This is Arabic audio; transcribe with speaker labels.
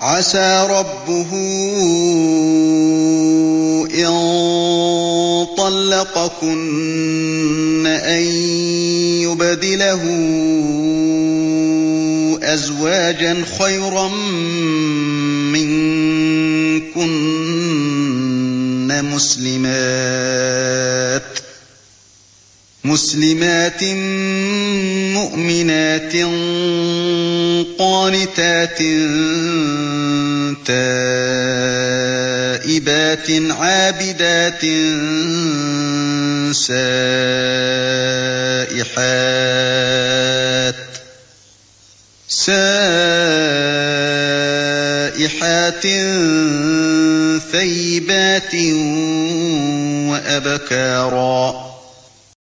Speaker 1: عَسَىٰ رَبُّهُ إِن طَلَّقَكُنَّ أَن يُبْدِلَهُ أَزْوَاجًا خَيْرًا مِّنكُنَّ مُسْلِمَاتٍ مُّؤْمِنَاتٍ قَانِتَاتٍ تَائِبَاتٍ عَابِدَاتٍ سَائِحَاتٍ ثَيِّبَاتٍ وَأَبْكَارًا